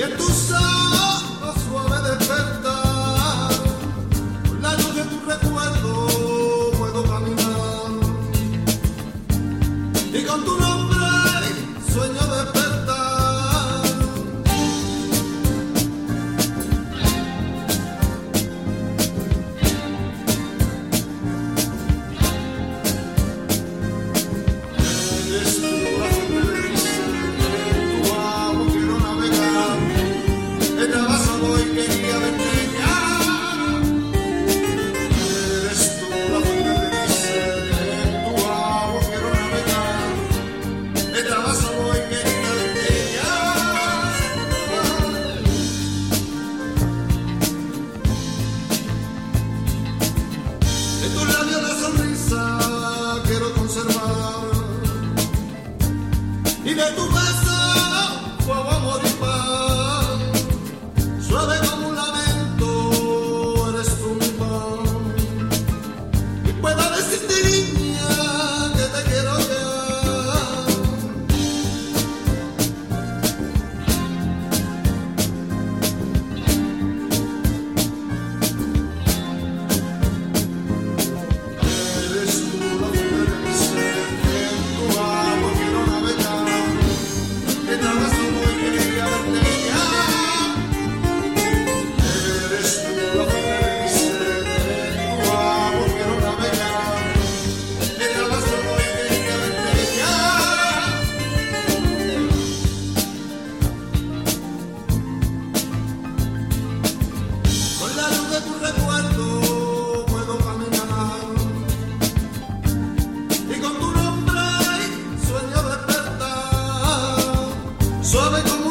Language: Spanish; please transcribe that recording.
en tus ojos suave despertar, con la luz de tu recuerdo puedo caminar, y con tu nombre sueño despertar. Eres tú la fuente de mi ser, en tu agua quiero navegar, en la basa voy quería verte ya. Eres tú la fuente de mi ser, en tu agua quiero navegar, en la basa voy quería verte ya. En tus labios la sonrisa quiero conservar, y de tu beso fuego amor y paz, suave como un lamento eres tú mi paz, y puedo decirte niña que te quiero ya. Eres tú la fuente de mi ser, en tu agua quiero navegar, en la basa voy quería verte ya. Eres tú la fuente de mi ser, en tu agua quiero navegar, en la basa voy quería verte ya. Con la luz de tu recuerdo puedo caminar, y con tu nombre sueño despertar, suave como